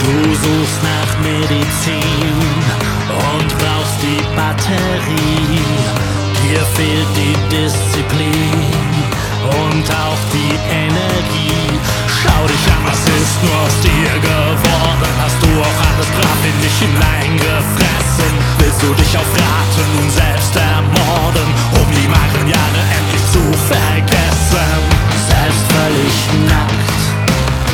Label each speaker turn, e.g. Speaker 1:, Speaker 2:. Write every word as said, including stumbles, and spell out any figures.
Speaker 1: Du suchst nach Medizin und brauchst die Batterie. Dir fehlt die Disziplin und auch die Energie. Schau dich an, was ist nur aus dir geworden? Hast du auch alles brav in dich hineingefressen? Willst du dich auf Raten nun selbst ermorden, um die Magenjahre endlich zu vergessen? Selbst völlig nackt